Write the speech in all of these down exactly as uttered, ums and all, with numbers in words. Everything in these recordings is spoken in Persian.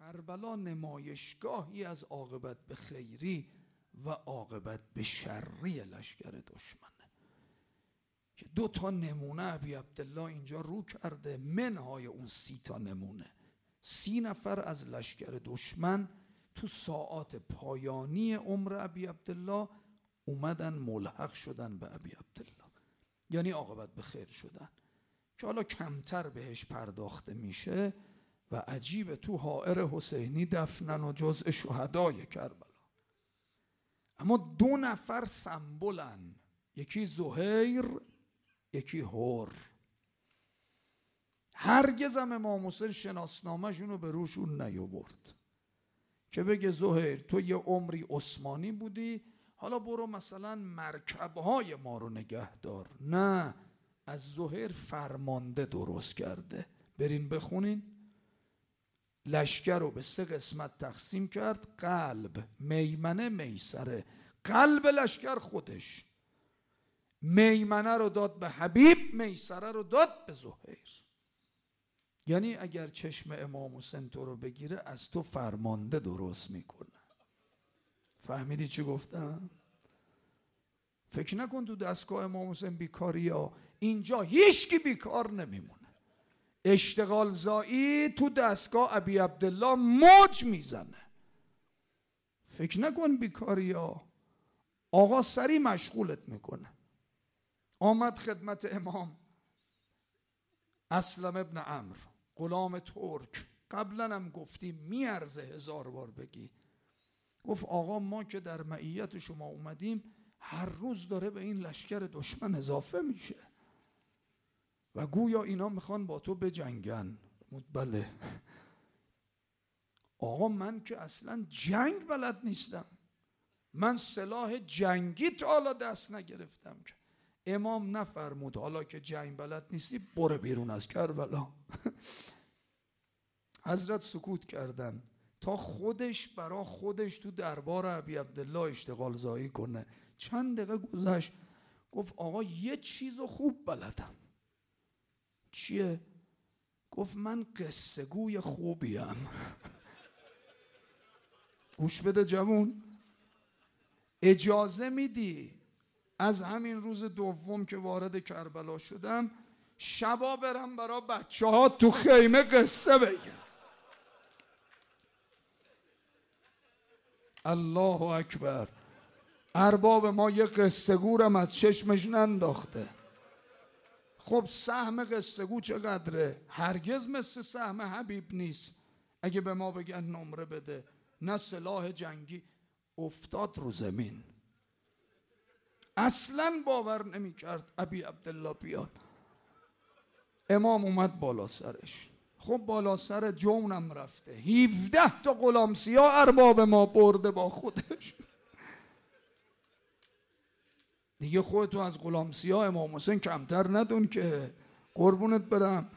کربلا نمایشگاهی از عاقبت به خیری و عاقبت به شری لشکر دشمنه که دو تا نمونه ابی عبدالله اینجا رو کرده، منهای اون سی تا نمونه. سی نفر از لشکر دشمن تو ساعات پایانی عمر ابی عبدالله اومدن ملحق شدن به ابی عبدالله، یعنی عاقبت به خیر شدن، که حالا کمتر بهش پرداخته میشه. و عجیبه تو حائر حسینی دفنن و جزء شهدای کربلا. اما دو نفر سمبولن، یکی زهیر یکی هور. هرگز هم امام حسین شناسنامه‌شون رو به روشون نیاورد که بگه زهیر تو یه عمری عثمانی بودی، حالا برو مثلا مرکبهای ما رو نگه دار. نه، از زهیر فرمانده درست کرده. برین بخونین. لشکر رو به سه قسمت تقسیم کرد: قلب، میمنه، میسره. قلب لشکر خودش، میمنه رو داد به حبیب، میسره رو داد به زهیر. یعنی اگر چشم امام حسین تو رو بگیره از تو فرمانده درست میکنه. فهمیدی چی گفتم؟ فکر نکن تو دستگاه امام حسین بیکاری ها، اینجا هیچکی بیکار نمیمونه. اشتغال زایی تو دستگاه ابی عبدالله موج میزنه. فکر نکن بیکاری ها، آقا سری مشغولت میکنه. آمد خدمت امام اسلم ابن عمرو، غلام ترک. قبلا هم گفتیم میارزه هزار بار بگی. گفت آقا ما که در معیت شما اومدیم هر روز داره به این لشکر دشمن اضافه میشه و گویا اینا میخوان با تو بجنگن. بله آقا من که اصلا جنگ بلد نیستم، من سلاح جنگی تا حالا دست نگرفتم. که امام نفرمود حالا که جنگ بلد نیستی برو بیرون از کربلا. حضرت سکوت کردن تا خودش برا خودش تو دربار ابی عبدالله اشتغال زایی کنه. چند دقیقه گذشت گفت آقا یه چیزو خوب بلدم. چیه؟ گفت من قصه گوی خوبیم. گوش بده جوون، اجازه میدی از همین روز دوم که وارد کربلا شدم شبا برم برا بچه ها تو خیمه قصه بگم؟ الله اکبر. ارباب ما یه قصه گورم از چشمش ننداخته. خب سهم قصه گو چقدره؟ هرگز مثل سهم حبیب نیست. اگه به ما بگن نمره بده، نه سلاح جنگی. افتاد رو زمین، اصلا باور نمی کرد ابی عبدالله بیاد. امام اومد بالا سرش. خب بالا سر جونم رفته، هفده تا غلام سیاه ارباب ما برده با خودش. دیگه خودتو از غلام سیاه امام حسین کمتر ندون که، قربونت برم.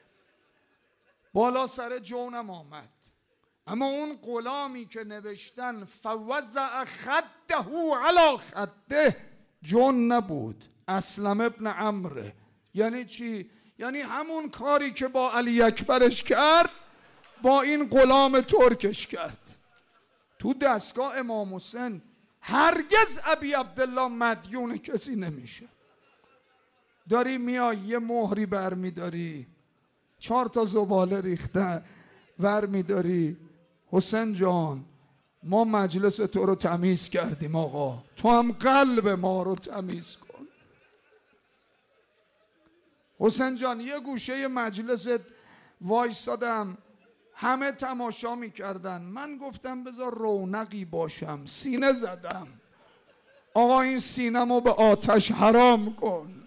بالا سر جونم آمد. اما اون غلامی که نوشتن فوزع خده علی خده، جون نبود، اسلم ابن عمرو. یعنی چی؟ یعنی همون کاری که با علی اکبرش کرد با این غلام ترکش کرد. تو دستگاه امام حسین هرگز ابی عبدالله مدیون کسی نمیشه. داری میای یه مهری بر میداری، چهار تا زباله ریختن ور میداری، حسین جان ما مجلس تو رو تمیز کردیم آقا، تو هم قلب ما رو تمیز کن. حسین جان یه گوشه مجلست وایسادم، همه تماشا میکردن، من گفتم بذار رونقی باشم، سینه زدم. آقا این سینه‌مو به آتش حرام کن.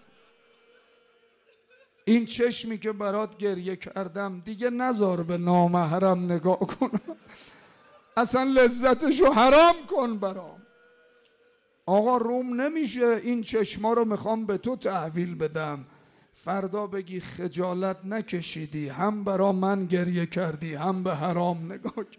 این چشمی که برات گریه کردم دیگه نذار به نامحرم نگاه کنم، اصلا لذتشو حرام کن برام. آقا روم نمیشه، این چشما رو میخوام به تو تحویل بدم، فردا بگی خجالت نکشیدی، هم برا من گریه کردی هم به حرام نگاه کردی.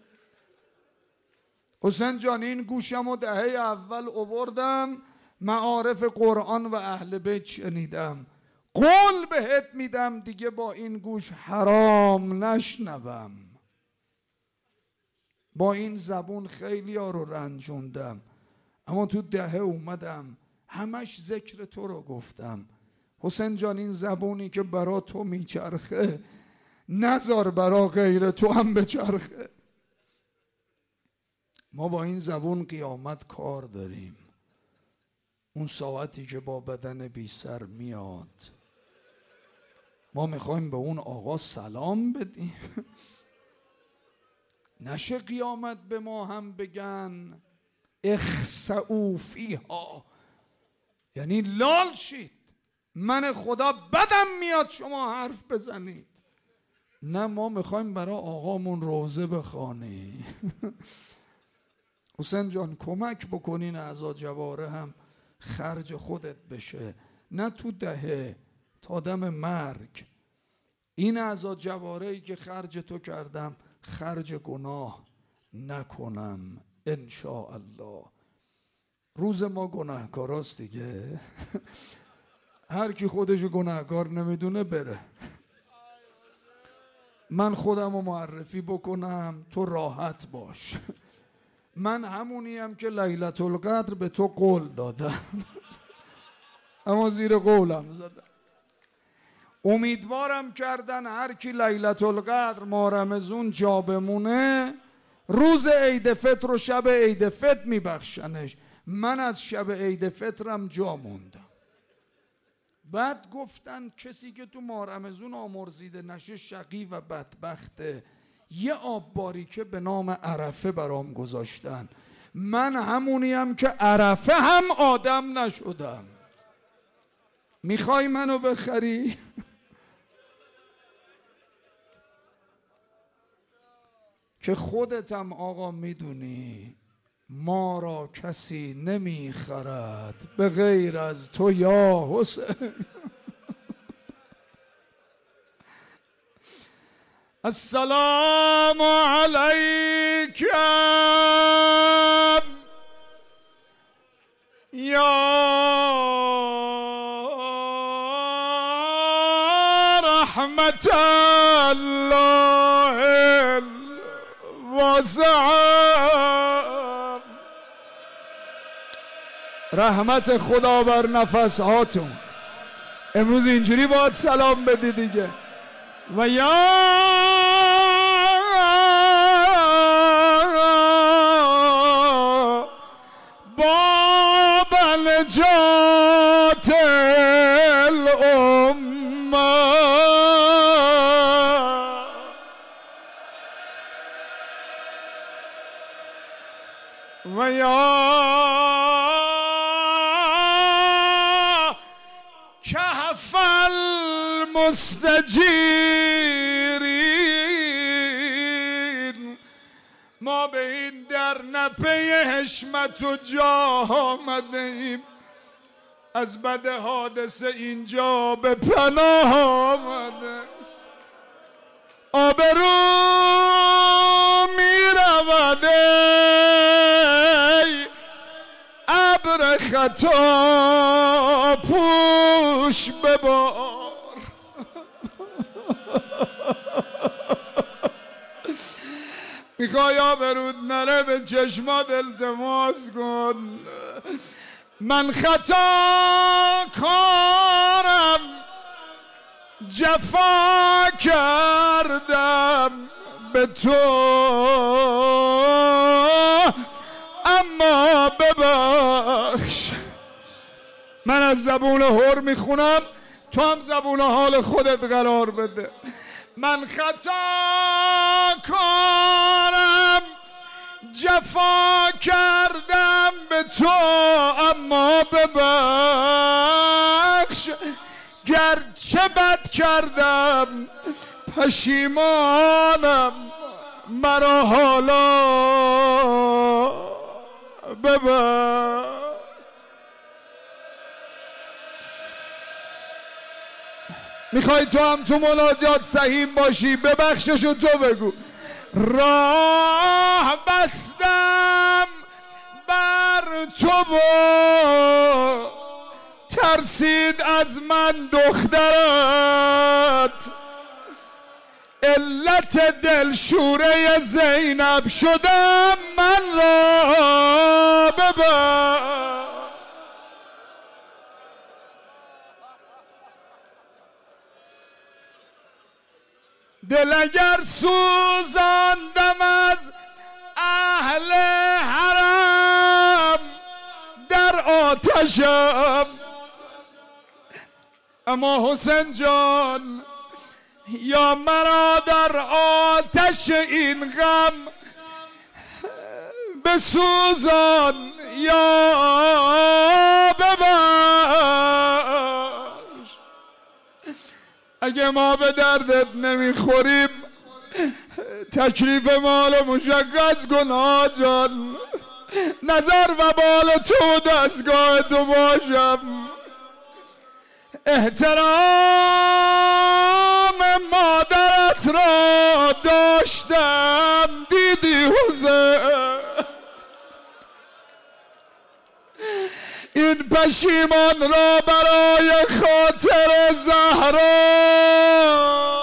حسین جان این گوشم و دهه اول آوردم، معارف قرآن و اهل بیت شنیدم، قول بهت میدم دیگه با این گوش حرام نشنوم. با این زبون خیلی ها رو رنجوندم، اما تو دهه اومدم همش ذکر تو رو گفتم. حسین جان این زبونی که برا تو میچرخه نذار برا غیر تو هم بچرخه. ما با این زبون قیامت کار داریم. اون ساعتی که با بدن بی سر میاد ما میخوایم به اون آقا سلام بدیم. نشه قیامت به ما هم بگن اخسئوا فیها، یعنی لال شید، من خدا بدم میاد شما حرف بزنید. نه، ما میخوایم برای آقامون روزه بخوانیم. حسین جان کمک بکنین اعضا جواره هم خرج خودت بشه، نه تو دهه تا دم مرگ. این اعضا جواره‌ای که خرج تو کردم خرج گناه نکنم ان شاء الله. روز ما گناهکاراست دیگه. هر کی خودشو گناهکار نمیدونه بره. من خودم رو معرفی بکنم تو راحت باش. من همونیم که لیلة القدر به تو قول دادم، اما زیر قولم زدم. امیدوارم کردن هر کی لیلة القدر ماه رمضان جا بمونه روز عید فطر و شب عید فطر میبخشنش. من از شب عید فطرم جا موندم. بعد گفتن کسی که تو ماه رمضان آمرزیده نشه شقی و بدبخته. یه آب باریکه به نام عرفه برام گذاشتن. من همونیم که عرفه هم آدم نشدم. میخوای منو بخری؟ که خودتم آقا میدونی ما را کسی نمیخرد به غیر از تو یا حسین. السلام علیکم یا رحمت الله الواسعه. رحمت خدا بر نفس هاتون. امروز اینجوری باید سلام بدی دیگه. و یا باب نجات الامه و یا کهف المستجیرین. ما به این در نپی حشمت و جاه آمده ایم، از بد حادثه اینجا به پناه آمده. آبرو می رود ای ابر خطا پوش ببار. میخوای آبرود نره به چشمات التماس کن. من خطا کارم جفا کردم به تو، اما ببخش. من از زبون هر میخونم، تو هم زبون حال خودت قرار بده. من خطا کارم جفا کردم به تو، اما ببخش. گرچه بد کردم پشیمانم، مرا حالا ببخش. میخوای تو هم تو مناجات سهیم باشی، ببخششو تو بگو. راه بستم بر تو با ترسید از من دخترت، علت دلشوره زینب شدم من را ببر. دل اگر سوزاندم از اهل حرم در آتشم، اما حسین جان یا مرا در آتش این غم بسوزان یا ببخش. اگه ما به دردت نمیخوریم تکلیف مال و مشخص کن آجان، نظر و بال تو دستگاه تو باشم. احترام مادرت را داشتم دیدی حسین، این پشیمان را برای خاطر زهرا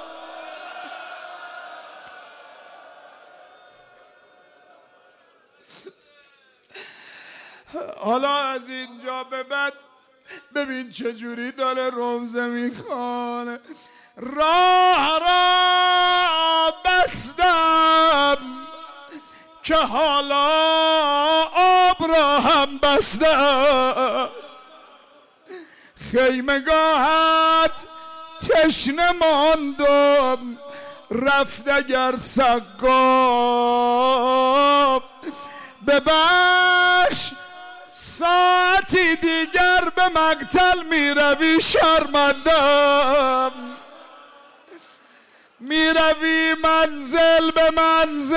حالا از اینجا به بعد ببین چجوری داره روزه میخوانه. راه را بستم که حالا آب را هم بسته است، خیمگاهت تشنه ماندم رفت اگر سقاب. ببخش ساعتی دیگر به مقتل می روی شرمندم، می روی منزل به منزل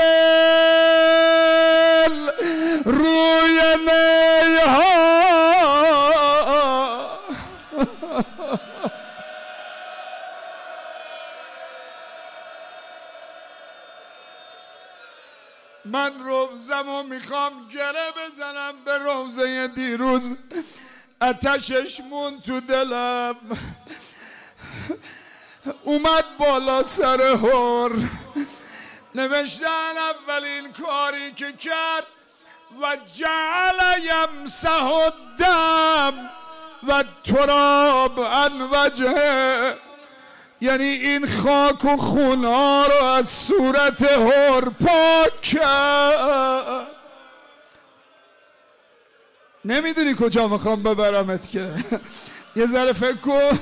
روی نیها. من روزمو میخوام گره بزنم به روزه دیروز، آتشش مون تو دلم اومد بالا سر هور. نوشتن اولین کاری که کرد و جعل یمسح الدم و تراب عن وجهه، یعنی این خاک و خونا رو از صورت هور پاک کرد. نمیدونی کجا میخوام ببرمت که یه ذره فکر کن.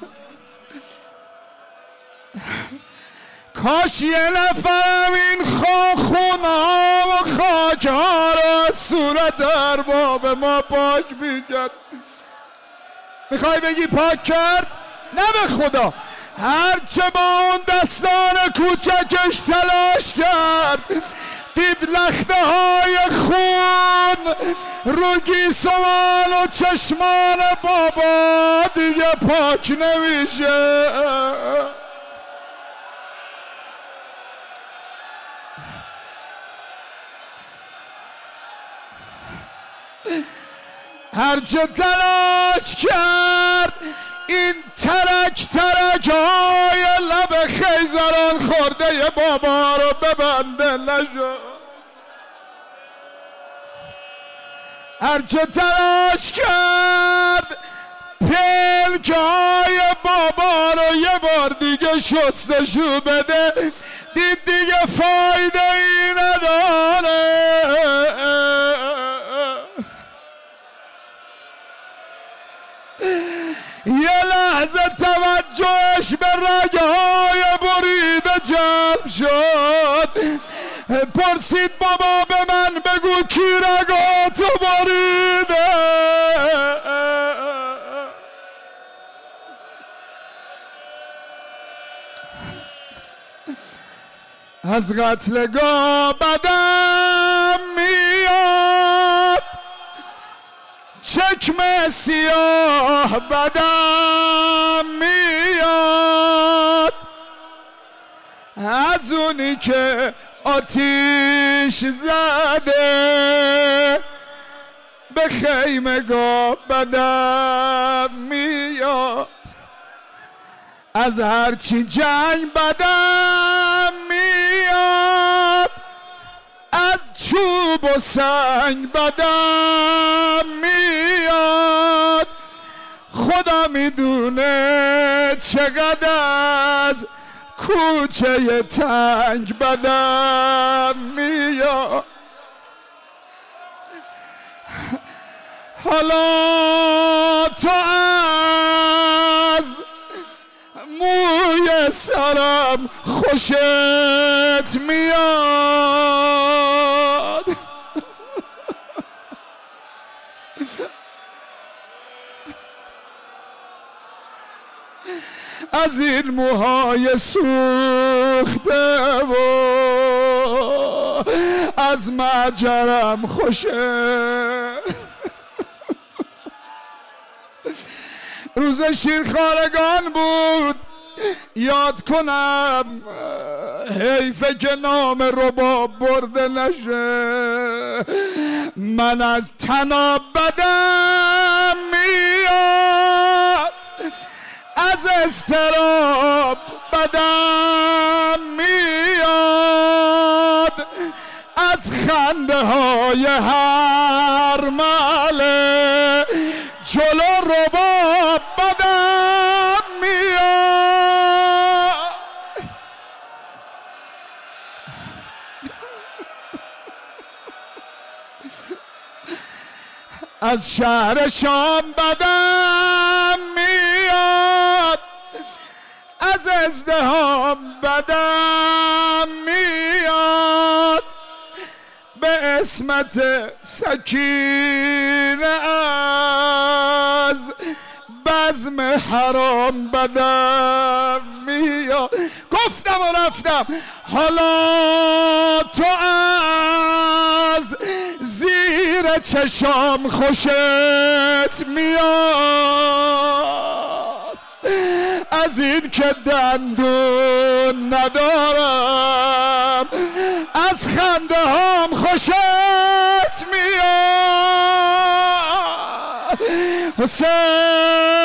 کاش یه نفرم این خونا و خاک ها رو از صورت ارباب ما پاک میکرد. میخوای بگی پاک کرد؟ نه به خدا، هرچه با اون دستان کوچکش تلاش کرد دید لخته های خون رو گیسوان و چشمان بابا دیگه پاک نمیشه. هرچه تلاش کرد این ترک ترک های لب خیزران خورده بابا رو ببنده نشد. هرچه تلاش کرد پلک های بابا رو یه بار دیگه شستشو بده دید دیگه فایده ای نداره. یه لحظه توجهش به رگهای بریده جمع شد، پرسید بابا به من بگو کی رگاتو بریده. از قتلگاه بدم میاد، چکمه سیاه بدم میاد، از اونی که آتیش زده به خیمگاه بدم میاد. از هرچی جنگ بدم میاد، از چوب و سنگ بدم میاد. خدا میدونه چقدر از کوچه تنگ بدم میاد. حالا تو از موی سرم خوشت میاد. از این موهای سوخته و از مجرم خوشه. روز شیرخوارگان بود یاد کنم، حیفه که نام رباب برده نشه. من از طناب بدم میاد، از اضطراب بدم میاد، از خنده های هر مله جلو رباب بدم میاد. از شهر شام بدم میاد، از ازدحام بدم میاد، به اسمت سکینه از بزم حرام بدم میاد. گفتم و رفتم. حالا تو از زیر چشام خوشت میاد، از این که دندون ندارم از خنده هام خوشت میاد. حسین